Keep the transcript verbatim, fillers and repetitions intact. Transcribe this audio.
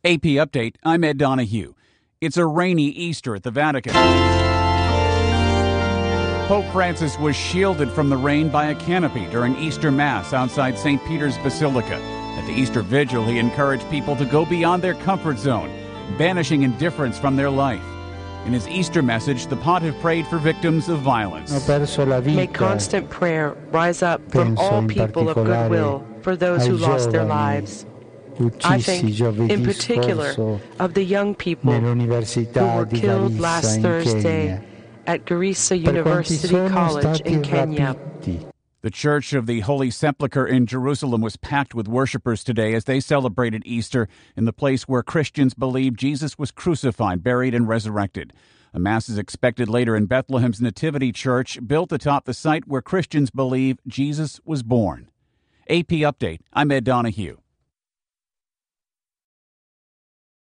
A P Update, I'm Ed Donahue. It's a rainy Easter at the Vatican. Pope Francis was shielded from the rain by a canopy during Easter Mass outside Saint Peter's Basilica. At the Easter Vigil, he encouraged people to go beyond their comfort zone, banishing indifference from their life. In his Easter message, the pontiff prayed for victims of violence. May constant prayer rise up from all people of goodwill for those who lost their lives. I think, in particular, of the young people who were killed last Thursday at Garissa University College in Kenya. The Church of the Holy Sepulchre in Jerusalem was packed with worshipers today as they celebrated Easter in the place where Christians believe Jesus was crucified, buried, and resurrected. A mass is expected later in Bethlehem's Nativity Church, built atop the site where Christians believe Jesus was born. A P Update, I'm Ed Donahue.